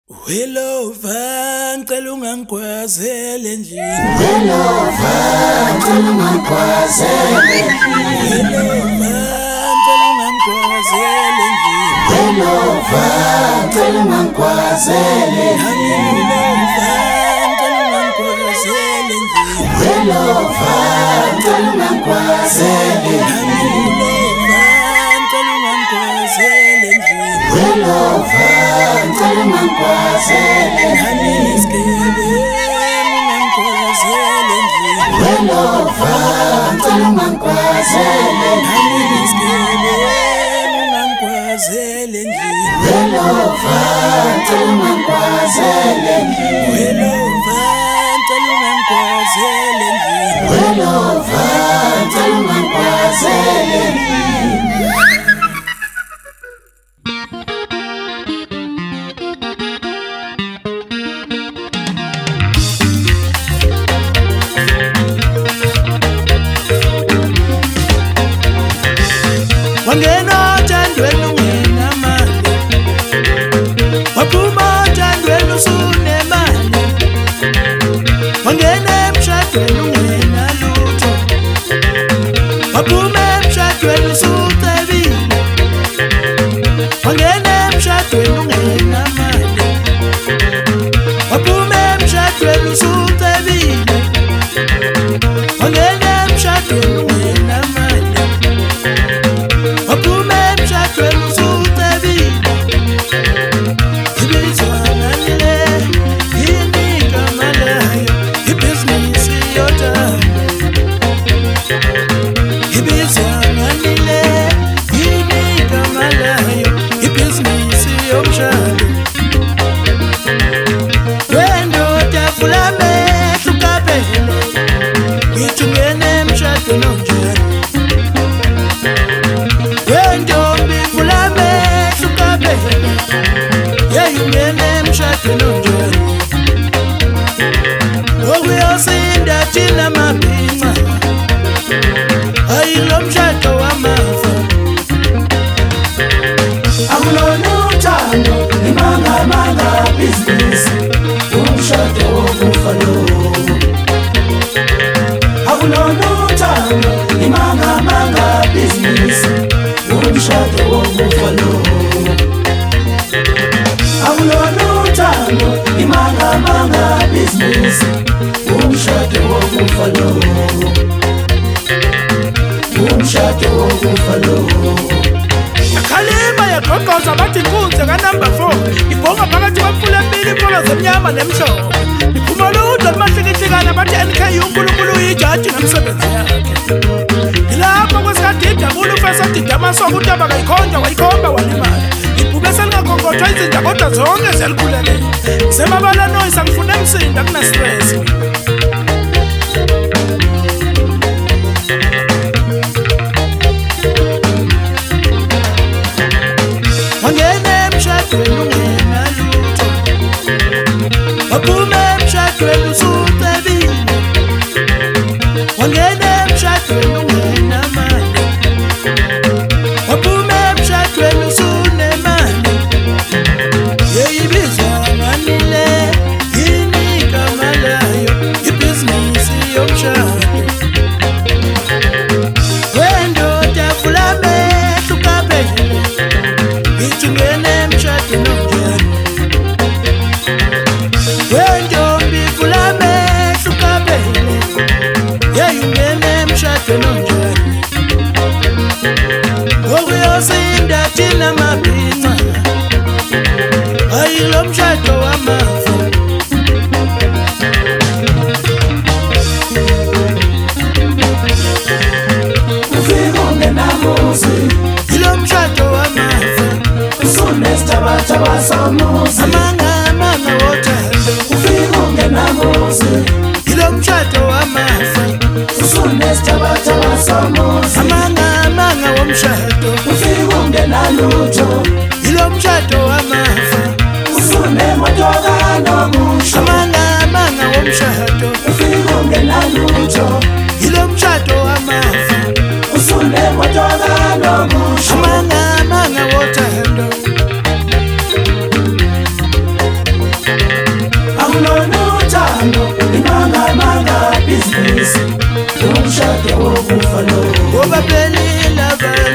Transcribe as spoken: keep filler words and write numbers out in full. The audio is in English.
Hello van ngicela ungangikwazele endlini. Hello van ngicela ungangikwazele endlini. Hello van ngicela ungangikwazele endlini. Hello van ngicela ungangikwazele endlini. Hello van ngicela ungangikwazele endlini. Hello van ngicela ungangikwazele endlini. Hello van ngicela ungangikwazele endlini. Hello van ngicela ungangikwazele endlini. Hello van ngicela ungangikwazele endlini. Hello van ngicela ungangikwazele endlini. Wangena othandweni ungenamali, waphuma othandweni usunemali. Wangena emshadweni ungenalutho, waphuma emshadweni usucebile. Wangena emshadweni ungenamali, waphuma emshadweni usucebile. Wangena emshadweni ungenamali, waphuma emshadweni usucebile. Ibizwa ngani le, yini igama layo, ibhizinisi yothando. Ibizwa ngani le, yini igama layo, ibhizinisi yomshado. Wendoda vula amehlo ukapele, ngithi ungena emshadweni onjani. Wentombi vula amehlo ukapele, yeyi ungena emshadweni onjani. Okuyosinda thina mabhinca, ayilo mshado wamafa. Akulona uthando imanga manga business, umshado wokufa lo. Akulona uthando imanga manga business, umshado wokufa lo. Akulona uthando imanga manga business, umshado wokufa lo. Umshado wokufa lo. Khalima yaqoqoza bathi inkunzi ka-number four ibhonga phakathi kwemfula embili, imfula zemnyama nemhlophe. Iphuma ludwa lumahlikihlikana bathi N K U uNkulunkulu uyijaji ngemisebenzi yakhe. Yilapho kwesikadida bula ufesa dida amasoka uTaba kayikhonja wayikhomba walimala. Ibhube selingakhonkothwa izinja kodwa zonke ziyalikhulalela. Semabala noise angifune emsinda kuna-stress. Wangena emshadweni ungenalutho, waphuma emshadweni usucebile. Wangena emshadweni ungenamali, waphuma emshadweni usunemali. Yeyi ibizwa ngani le, yini igama layo, ibhizinisi yomshado. Wendoda vula amehlo ukapele, ngithi ungena emshadweni onjani. Wentombi vula amehlo ukapele, yeyi ungena emshadweni onjani. Okuyosinda thina mabhinca, ayilo mshado wamafa. Ufika ungenamuzi, Ilo mshado wamafa. usunesithabatha somuzi. Amanga amanga wothando. Ufika ungenamuzi, Ilo mshado wamafa. usunesithabatha somuzi. Amanga amanga womshado. Ufika ungenalutho, Ilo mshado wamafa. usunemoto kanomusho. Amanga amanga womshado. Ufika ungenalutho, Ilo mshado wamafa. usunemoto kanomusho. Amanga amanga wothando. kufa lo ngoba phela ilava